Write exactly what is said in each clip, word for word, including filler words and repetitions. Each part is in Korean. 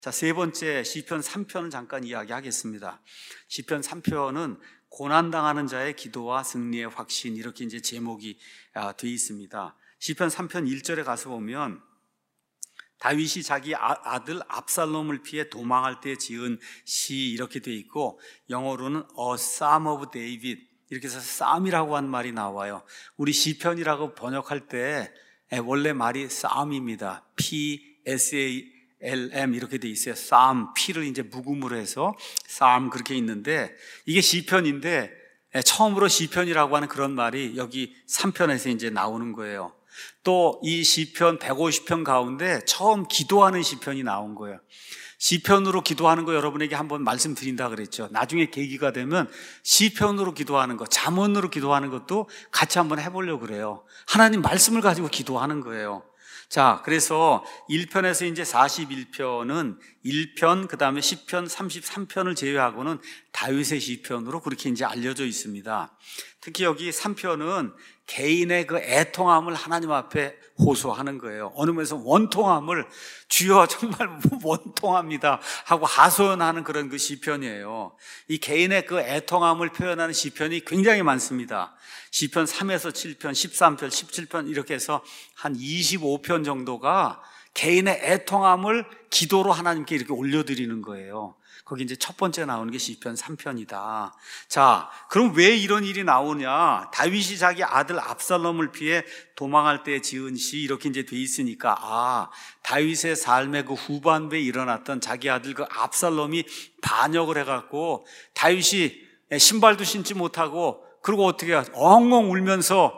자, 세 번째 시편 삼 편을 잠깐 이야기하겠습니다. 시편 삼 편은 고난당하는 자의 기도와 승리의 확신, 이렇게 이제 제목이 되어 있습니다. 시편 삼 편 일 절에 가서 보면 다윗이 자기 아들 압살롬을 피해 도망할 때 지은 시, 이렇게 되어 있고, 영어로는 A Psalm of David, 이렇게 해서 쌈이라고 한 말이 나와요. 우리 시편이라고 번역할 때 원래 말이 쌈입니다. P S A L M 이렇게 돼 있어요. 쌈, P를 이제 묵음으로 해서 쌈, 그렇게 있는데, 이게 시편인데 처음으로 시편이라고 하는 그런 말이 여기 삼 편에서 이제 나오는 거예요. 또 이 시편 백오십 편 가운데 처음 기도하는 시편이 나온 거예요. 시편으로 기도하는 거 여러분에게 한번 말씀드린다 그랬죠. 나중에 계기가 되면 시편으로 기도하는 거, 잠언으로 기도하는 것도 같이 한번 해보려고 그래요. 하나님 말씀을 가지고 기도하는 거예요. 자, 그래서 일 편에서 이제 사십일 편은 일 편, 그 다음에 십 편, 삼십삼 편을 제외하고는 다윗의 시편으로 그렇게 이제 알려져 있습니다. 특히 여기 삼 편은 개인의 그 애통함을 하나님 앞에 호소하는 거예요. 어느 면에서 원통함을, 주여 정말 원통합니다 하고 하소연하는 그런 그 시편이에요. 이 개인의 그 애통함을 표현하는 시편이 굉장히 많습니다. 시편 삼에서 칠 편, 십삼 편, 십칠 편 이렇게 해서 한 이십오 편 정도가 개인의 애통함을 기도로 하나님께 이렇게 올려드리는 거예요. 거기 이제 첫 번째 나오는 게 시편 삼 편이다. 자, 그럼 왜 이런 일이 나오냐? 다윗이 자기 아들 압살롬을 피해 도망할 때 지은 시, 이렇게 이제 돼 있으니까, 아, 다윗의 삶의 그 후반부에 일어났던 자기 아들 그 압살롬이 반역을 해갖고 다윗이 신발도 신지 못하고, 그리고 어떻게 엉엉 울면서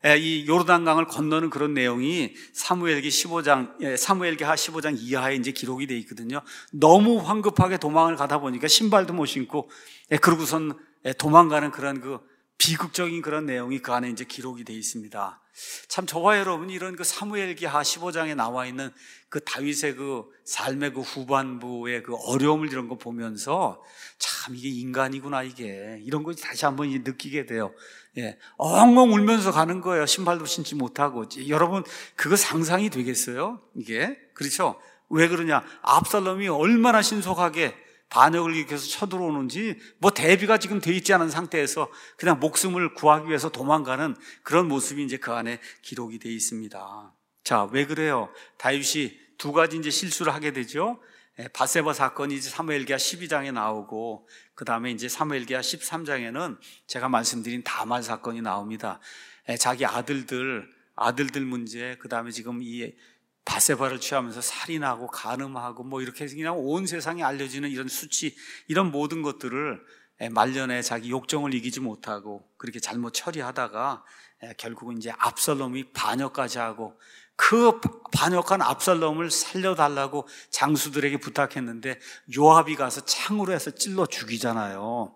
이 요르단강을 건너는 그런 내용이 사무엘기 십오 장, 사무엘기하 십오 장 이하에 이제 기록이 되어 있거든요. 너무 황급하게 도망을 가다 보니까 신발도 못 신고, 그러고선 도망가는 그런 그 비극적인 그런 내용이 그 안에 이제 기록이 되어 있습니다. 참, 저와 여러분이 이런 그 사무엘기하 십오 장에 나와 있는 그 다윗의 그 삶의 그 후반부의 그 어려움을 이런 거 보면서 참, 이게 인간이구나, 이게. 이런 거 다시 한번 느끼게 돼요. 예, 엉엉 울면서 가는 거예요. 신발도 신지 못하고. 여러분, 그거 상상이 되겠어요? 이게? 그렇죠? 왜 그러냐? 압살롬이 얼마나 신속하게 반역을 일으켜서 쳐들어오는지, 뭐 대비가 지금 돼 있지 않은 상태에서 그냥 목숨을 구하기 위해서 도망가는 그런 모습이 이제 그 안에 기록이 돼 있습니다. 자, 왜 그래요? 다윗이 두 가지 이제 실수를 하게 되죠. 밧세바 사건이 이제 사무엘기하 십이 장에 나오고, 그 다음에 이제 사무엘기하 십삼 장에는 제가 말씀드린 다말 사건이 나옵니다. 자기 아들들, 아들들 문제, 그 다음에 지금 이 밧세바를 취하면서 살인하고 간음하고 뭐 이렇게 해서 그냥 온 세상에 알려지는 이런 수치, 이런 모든 것들을 말년에 자기 욕정을 이기지 못하고 그렇게 잘못 처리하다가 결국은 이제 압살롬이 반역까지 하고, 그 반역한 압살롬을 살려달라고 장수들에게 부탁했는데 요압이 가서 창으로 해서 찔러 죽이잖아요.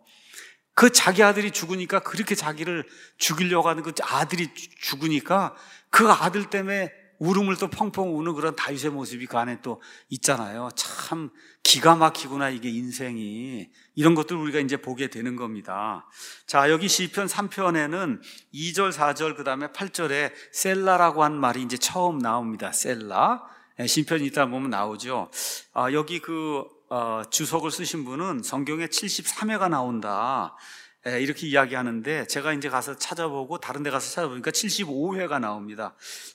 그 자기 아들이 죽으니까, 그렇게 자기를 죽이려고 하는 그 아들이 죽으니까 그 아들 때문에 울음을 또 펑펑 우는 그런 다윗의 모습이 그 안에 또 있잖아요. 참 기가 막히구나, 이게 인생이. 이런 것들 우리가 이제 보게 되는 겁니다. 자, 여기 시편 삼 편에는 이 절, 사 절, 그 다음에 팔 절에 셀라라고 한 말이 이제 처음 나옵니다. 셀라. 시편이 있다 보면 나오죠. 아, 여기 그 어, 주석을 쓰신 분은 성경에 칠십삼 회가 나온다, 이렇게 이야기하는데, 제가 이제 가서 찾아보고 다른 데 가서 찾아보니까 칠십오 회가 나옵니다.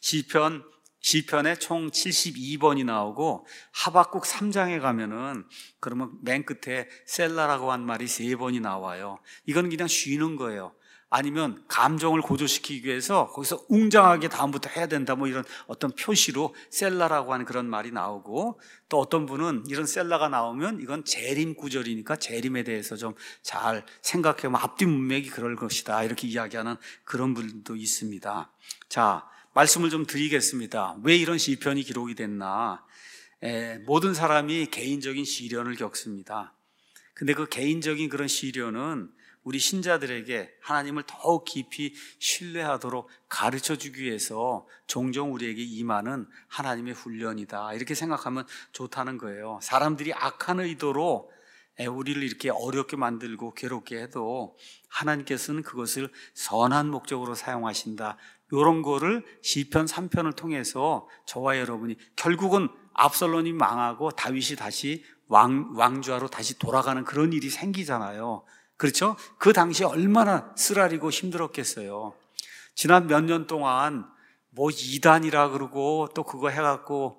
시편 시편에 총 칠십이 번이 나오고, 하박국 삼 장에 가면은 그러면 맨 끝에 셀라라고 한 말이 세 번이 나와요. 이건 그냥 쉬는 거예요. 아니면 감정을 고조시키기 위해서 거기서 웅장하게 다음부터 해야 된다, 뭐 이런 어떤 표시로 셀라라고 하는 그런 말이 나오고, 또 어떤 분은 이런 셀라가 나오면 이건 재림 구절이니까 재림에 대해서 좀 잘 생각해보면 앞뒤 문맥이 그럴 것이다, 이렇게 이야기하는 그런 분도 있습니다. 자, 말씀을 좀 드리겠습니다. 왜 이런 시편이 기록이 됐나? 에, 모든 사람이 개인적인 시련을 겪습니다. 근데 그 개인적인 그런 시련은 우리 신자들에게 하나님을 더욱 깊이 신뢰하도록 가르쳐주기 위해서 종종 우리에게 임하는 하나님의 훈련이다, 이렇게 생각하면 좋다는 거예요. 사람들이 악한 의도로 우리를 이렇게 어렵게 만들고 괴롭게 해도 하나님께서는 그것을 선한 목적으로 사용하신다, 이런 거를 시편 삼 편을 통해서 저와 여러분이 결국은 압살롬이 망하고 다윗이 다시 왕, 왕좌로 다시 돌아가는 그런 일이 생기잖아요. 그렇죠? 그 당시에 얼마나 쓰라리고 힘들었겠어요. 지난 몇 년 동안 뭐 이단이라 그러고 또 그거 해갖고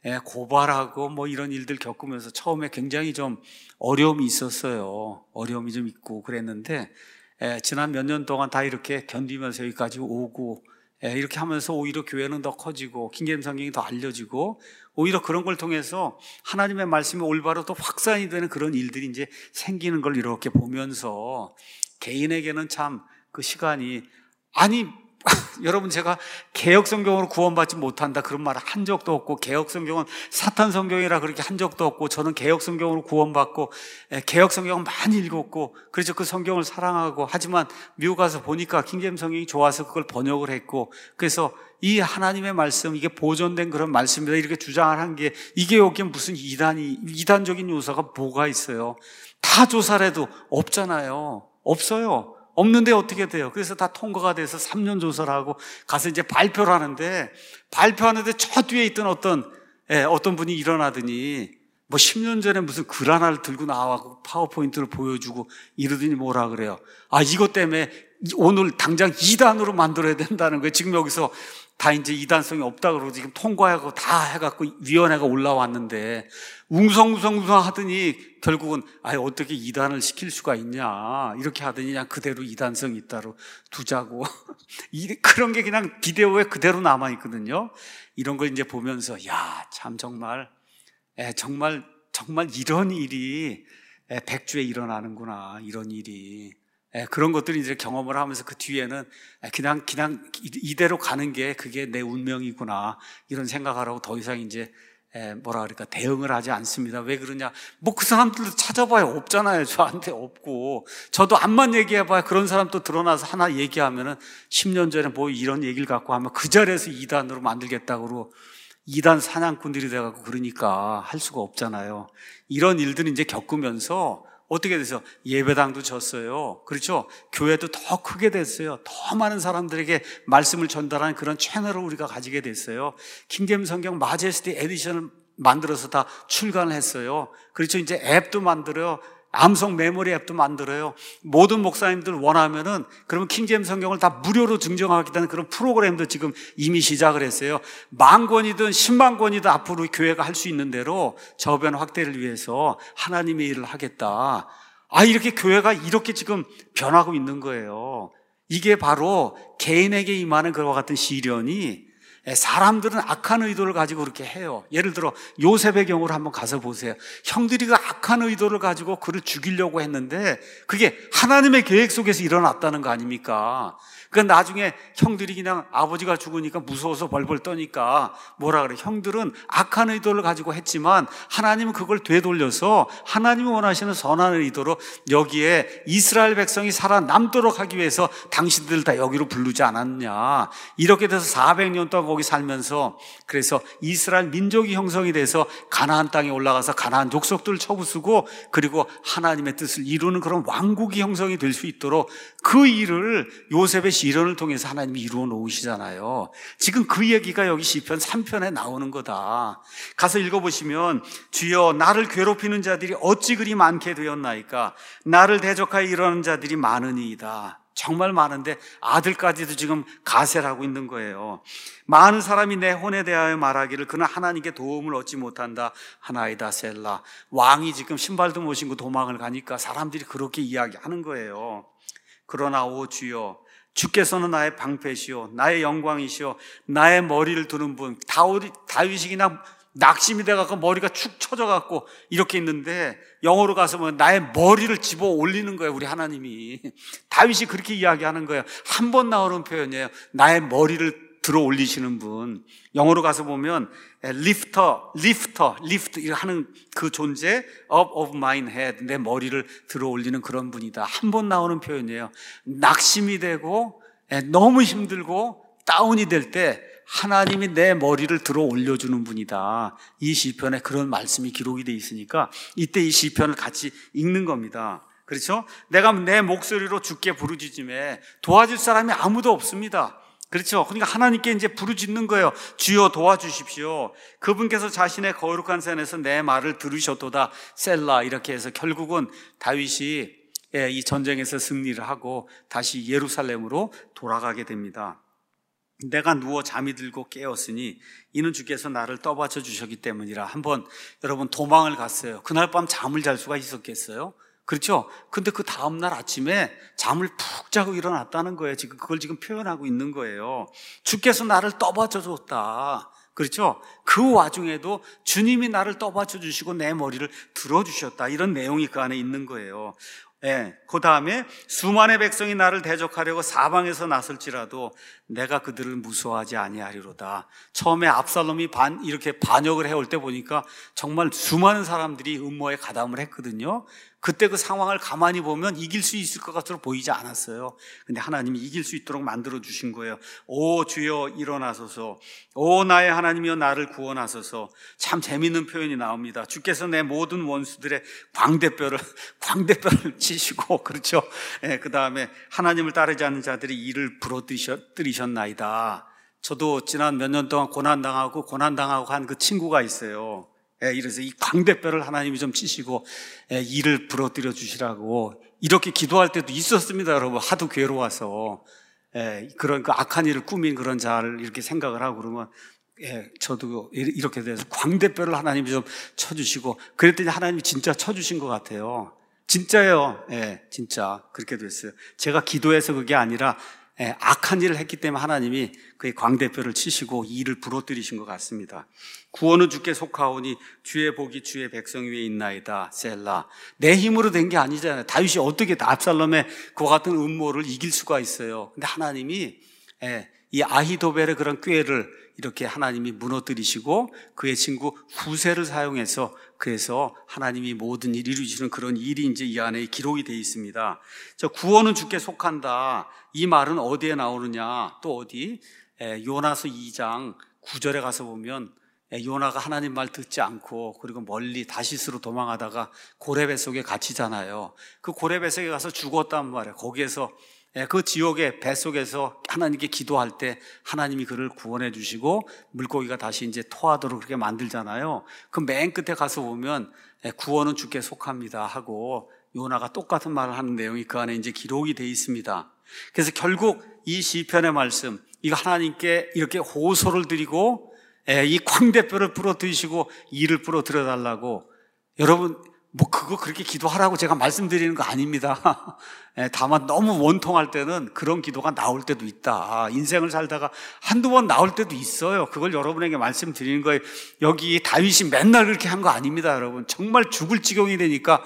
고발하고 뭐 이런 일들 겪으면서 처음에 굉장히 좀 어려움이 있었어요. 어려움이 좀 있고 그랬는데 지난 몇 년 동안 다 이렇게 견디면서 여기까지 오고 이렇게 하면서 오히려 교회는 더 커지고 킹제임스 성경이 더 알려지고 오히려 그런 걸 통해서 하나님의 말씀이 올바로 또 확산이 되는 그런 일들이 이제 생기는 걸 이렇게 보면서 개인에게는 참 그 시간이 아니 여러분 제가 개역 성경으로 구원받지 못한다 그런 말을 한 적도 없고 개역 성경은 사탄 성경이라 그렇게 한 적도 없고 저는 개역 성경으로 구원받고 개역 성경을 많이 읽었고 그래서 그 성경을 사랑하고 하지만 미국 가서 보니까 킹제임스 성경이 좋아서 그걸 번역을 했고 그래서 이 하나님의 말씀 이게 보존된 그런 말씀이다 이렇게 주장을 한 게 이게 여기에 무슨 이단이 이단적인 요소가 뭐가 있어요? 다 조사를 해도 없잖아요. 없어요. 없는데 어떻게 돼요? 그래서 다 통과가 돼서 삼 년 조사를 하고 가서 이제 발표를 하는데 발표하는데 저 뒤에 있던 어떤 예, 어떤 분이 일어나더니 뭐 십 년 전에 무슨 글 하나를 들고 나와서 파워포인트를 보여주고 이러더니 뭐라 그래요? 아 이것 때문에 오늘 당장 이 단으로 만들어야 된다는 거예요. 지금 여기서 다 이제 이단성이 없다 그러고 지금 통과하고 다 해갖고 위원회가 올라왔는데 웅성웅성 하더니 결국은 아예 어떻게 이단을 시킬 수가 있냐 이렇게 하더니 그냥 그대로 이단성이 있다로 두자고 그런 게 그냥 비디오에 그대로 남아있거든요. 이런 걸 이제 보면서 야, 참 정말 에, 정말 정말 이런 일이 에, 백주에 일어나는구나 이런 일이 에, 그런 것들이 이제 경험을 하면서 그 뒤에는 그냥 그냥 이대로 가는 게 그게 내 운명이구나 이런 생각을 하고 더 이상 이제 에, 뭐라 그럴까 대응을 하지 않습니다. 왜 그러냐? 뭐 그 사람들도 찾아봐야 없잖아요. 저한테 없고 저도 암만 얘기해봐야 그런 사람 또 드러나서 하나 얘기하면은 십 년 전에 뭐 이런 얘기를 갖고 하면 그 자리에서 이단으로 만들겠다고 이단 사냥꾼들이 돼갖고 그러니까 할 수가 없잖아요. 이런 일들을 이제 겪으면서 어떻게 돼서 예배당도 졌어요. 그렇죠? 교회도 더 크게 됐어요. 더 많은 사람들에게 말씀을 전달하는 그런 채널을 우리가 가지게 됐어요. 킹제임스 성경 마제스티 에디션을 만들어서 다 출간을 했어요. 그렇죠? 이제 앱도 만들어요. 암송 메모리 앱도 만들어요. 모든 목사님들 원하면은 그러면 킹제임스 성경을 다 무료로 증정하겠다는 그런 프로그램도 지금 이미 시작을 했어요. 만 권이든 십만 권이든 앞으로 교회가 할 수 있는 대로 저변 확대를 위해서 하나님의 일을 하겠다. 아, 이렇게 교회가 이렇게 지금 변하고 있는 거예요. 이게 바로 개인에게 임하는 그와 같은 시련이 사람들은 악한 의도를 가지고 그렇게 해요. 예를 들어 요셉의 경우를 한번 가서 보세요. 형들이 그 악한 의도를 가지고 그를 죽이려고 했는데 그게 하나님의 계획 속에서 일어났다는 거 아닙니까? 그러니까 나중에 형들이 그냥 아버지가 죽으니까 무서워서 벌벌 떠니까 뭐라 그래? 형들은 악한 의도를 가지고 했지만 하나님은 그걸 되돌려서 하나님이 원하시는 선한 의도로 여기에 이스라엘 백성이 살아남도록 하기 위해서 당신들 다 여기로 부르지 않았냐. 이렇게 돼서 사백 년 동안 거기 살면서 그래서 이스라엘 민족이 형성이 돼서 가나안 땅에 올라가서 가나안 족속들을 쳐부수고 그리고 하나님의 뜻을 이루는 그런 왕국이 형성이 될 수 있도록 그 일을 요셉의 시련을 통해서 하나님이 이루어 놓으시잖아요. 지금 그 얘기가 여기 시편 삼 편에 나오는 거다. 가서 읽어보시면 주여 나를 괴롭히는 자들이 어찌 그리 많게 되었나이까. 나를 대적하여 이러는 자들이 많으니이다. 정말 많은데 아들까지도 지금 가세를 하고 있는 거예요. 많은 사람이 내 혼에 대하여 말하기를 그는 하나님께 도움을 얻지 못한다 하나이다 셀라. 왕이 지금 신발도 못 신고 도망을 가니까 사람들이 그렇게 이야기하는 거예요. 그러나 오 주여 주께서는 나의 방패시오 나의 영광이시오 나의 머리를 두는 분. 다윗이 그냥 낙심이 돼갖고 머리가 축 처져갖고 이렇게 있는데 영어로 가서 뭐 나의 머리를 집어 올리는 거예요. 우리 하나님이 다윗이 그렇게 이야기하는 거예요. 한 번 나오는 표현이에요. 나의 머리를 들어 올리시는 분. 영어로 가서 보면 lifter, lifter, lift 하는 그 존재 up of mine head, 내 머리를 들어 올리는 그런 분이다. 한 번 나오는 표현이에요. 낙심이 되고 너무 힘들고 다운이 될 때 하나님이 내 머리를 들어 올려주는 분이다. 이 시편에 그런 말씀이 기록이 되어 있으니까 이때 이 시편을 같이 읽는 겁니다. 그렇죠? 내가 내 목소리로 주께 부르짖음에 도와줄 사람이 아무도 없습니다. 그렇죠? 그러니까 하나님께 이제 부르짖는 거예요. 주여 도와주십시오. 그분께서 자신의 거룩한 산에서 내 말을 들으셨도다. 셀라. 이렇게 해서 결국은 다윗이 이 전쟁에서 승리를 하고 다시 예루살렘으로 돌아가게 됩니다. 내가 누워 잠이 들고 깨었으니 이는 주께서 나를 떠받쳐 주셨기 때문이라. 한번 여러분 도망을 갔어요. 그날 밤 잠을 잘 수가 있었겠어요? 그렇죠? 근데 그 다음날 아침에 잠을 푹 자고 일어났다는 거예요. 지금 그걸 지금 표현하고 있는 거예요. 주께서 나를 떠받쳐 줬다. 그렇죠? 그 와중에도 주님이 나를 떠받쳐 주시고 내 머리를 들어주셨다. 이런 내용이 그 안에 있는 거예요. 예, 그 다음에 수만의 백성이 나를 대적하려고 사방에서 나설지라도 내가 그들을 무서워하지 아니하리로다. 처음에 압살롬이 반, 이렇게 반역을 해올 때 보니까 정말 수많은 사람들이 음모에 가담을 했거든요. 그때 그 상황을 가만히 보면 이길 수 있을 것 같으로 보이지 않았어요. 근데 하나님이 이길 수 있도록 만들어 주신 거예요. 오 주여 일어나소서. 오 나의 하나님이여 나를 구원하소서. 참 재밌는 표현이 나옵니다. 주께서 내 모든 원수들의 광대뼈를 광대뼈를 치시고, 그렇죠? 예, 그 다음에 하나님을 따르지 않는 자들이 이를 부러뜨리셨나이다. 저도 지난 몇 년 동안 고난당하고 고난당하고 한 그 친구가 있어요. 예, 이래서 이 광대뼈를 하나님이 좀 치시고 예, 이를 부러뜨려 주시라고 이렇게 기도할 때도 있었습니다, 여러분. 하도 괴로워서 예, 그런 그 악한 일을 꾸민 그런 자를 이렇게 생각을 하고 그러면 예, 저도 이렇게 돼서 광대뼈를 하나님이 좀 쳐주시고 그랬더니 하나님이 진짜 쳐주신 것 같아요. 진짜예요. 예, 진짜 그렇게 됐어요. 제가 기도해서 그게 아니라 예, 악한 일을 했기 때문에 하나님이 그의 광대뼈를 치시고 이를 부러뜨리신 것 같습니다. 구원은 주께 속하오니 주의 복이 주의 백성 위에 있나이다. 셀라. 내 힘으로 된 게 아니잖아요. 다윗이 어떻게 압살롬의 그와 같은 음모를 이길 수가 있어요. 근데 하나님이 예, 이 아히도벨의 그런 꾀를 이렇게 하나님이 무너뜨리시고 그의 친구 후세를 사용해서 그래서 하나님이 모든 일을 이루시는 그런 일이 이제 이 안에 기록이 되어 있습니다. 저 구원은 주께 속한다. 이 말은 어디에 나오느냐? 또 어디? 에, 요나서 이 장 구 절에 가서 보면 에, 요나가 하나님 말 듣지 않고 그리고 멀리 다시스로 도망하다가 고레뱃속에 갇히잖아요. 그 고레뱃속에 가서 죽었단 말이에요. 거기에서 그 지옥의 뱃속에서 하나님께 기도할 때 하나님이 그를 구원해 주시고 물고기가 다시 이제 토하도록 그렇게 만들잖아요. 그 맨 끝에 가서 보면 구원은 주께 속합니다 하고 요나가 똑같은 말을 하는 내용이 그 안에 이제 기록이 되어 있습니다. 그래서 결국 이 시편의 말씀, 이거 하나님께 이렇게 호소를 드리고 이 광대뼈를 부러뜨리시고 이를 부러뜨려 달라고, 여러분 뭐 그거 그렇게 기도하라고 제가 말씀드리는 거 아닙니다. 다만 너무 원통할 때는 그런 기도가 나올 때도 있다. 인생을 살다가 한두 번 나올 때도 있어요. 그걸 여러분에게 말씀드리는 거예요. 여기 다윗이 맨날 그렇게 한 거 아닙니다, 여러분. 정말 죽을 지경이 되니까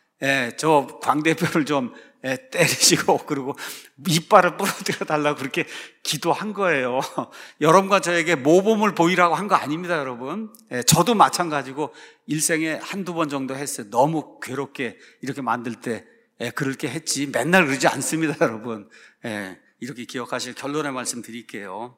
예, 저 광대뼈를 좀 예, 때리시고 그리고 이빨을 부러뜨려 달라고 그렇게 기도한 거예요. 여러분과 저에게 모범을 보이라고 한 거 아닙니다, 여러분. 예, 저도 마찬가지고 일생에 한두 번 정도 했어요. 너무 괴롭게 이렇게 만들 때 예, 그렇게 했지 맨날 그러지 않습니다, 여러분. 예, 이렇게 기억하실 결론의 말씀 드릴게요.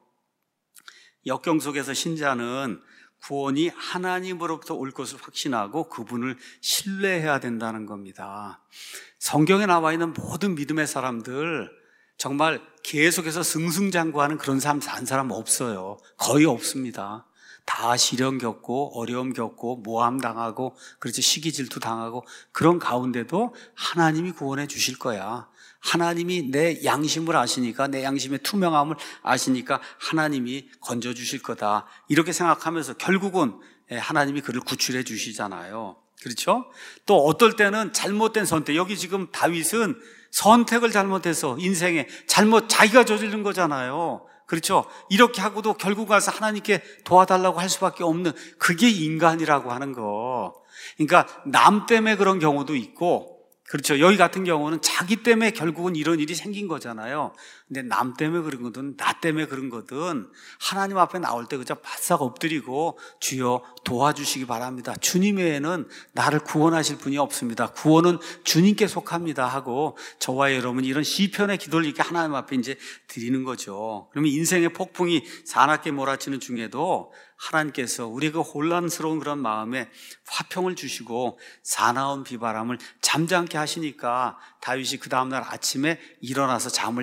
역경 속에서 신자는 구원이 하나님으로부터 올 것을 확신하고 그분을 신뢰해야 된다는 겁니다. 성경에 나와 있는 모든 믿음의 사람들 정말 계속해서 승승장구하는 그런 삶 산 사람 없어요. 거의 없습니다. 다 시련 겪고 어려움 겪고 모함 당하고 그렇지 시기 질투 당하고 그런 가운데도 하나님이 구원해 주실 거야. 하나님이 내 양심을 아시니까, 내 양심의 투명함을 아시니까 하나님이 건져주실 거다. 이렇게 생각하면서 결국은 하나님이 그를 구출해 주시잖아요. 그렇죠? 또 어떨 때는 잘못된 선택, 여기 지금 다윗은 선택을 잘못해서 인생에 잘못 자기가 저지른 거잖아요. 그렇죠? 이렇게 하고도 결국 가서 하나님께 도와달라고 할 수밖에 없는, 그게 인간이라고 하는 거. 그러니까 남 때문에 그런 경우도 있고, 그렇죠. 여기 같은 경우는 자기 때문에 결국은 이런 일이 생긴 거잖아요. 근데 남 때문에 그런 거든 나 때문에 그런 거든 하나님 앞에 나올 때 그저 바싹 엎드리고 주여 도와주시기 바랍니다. 주님 외에는 나를 구원하실 분이 없습니다. 구원은 주님께 속합니다 하고 저와 여러분 이런 시편의 기도를 이렇게 하나님 앞에 이제 드리는 거죠. 그러면 인생의 폭풍이 사납게 몰아치는 중에도 하나님께서 우리의 그 혼란스러운 그런 마음에 화평을 주시고 사나운 비바람을 잠잠케 하시니까 다윗이 그 다음날 아침에 일어나서 잠을 잘 잤어요.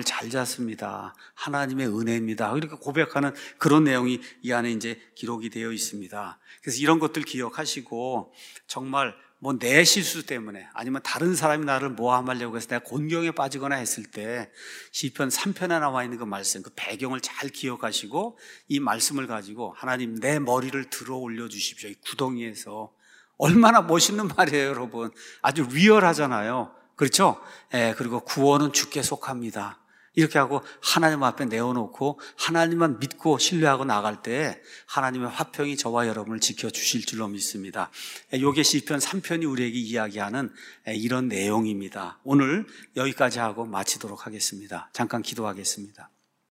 않습니다. 하나님의 은혜입니다. 이렇게 고백하는 그런 내용이 이 안에 이제 기록이 되어 있습니다. 그래서 이런 것들 기억하시고 정말 뭐 내 실수 때문에 아니면 다른 사람이 나를 모함하려고 해서 내가 곤경에 빠지거나 했을 때 시편 삼 편에 나와 있는 그 말씀, 그 배경을 잘 기억하시고 이 말씀을 가지고 하나님 내 머리를 들어 올려 주십시오. 이 구덩이에서. 얼마나 멋있는 말이에요, 여러분. 아주 리얼하잖아요. 그렇죠? 예, 그리고 구원은 주께 속합니다. 이렇게 하고 하나님 앞에 내어놓고 하나님만 믿고 신뢰하고 나갈 때 하나님의 화평이 저와 여러분을 지켜주실 줄로 믿습니다. 이게 시편 삼 편이 우리에게 이야기하는 이런 내용입니다. 오늘 여기까지 하고 마치도록 하겠습니다. 잠깐 기도하겠습니다.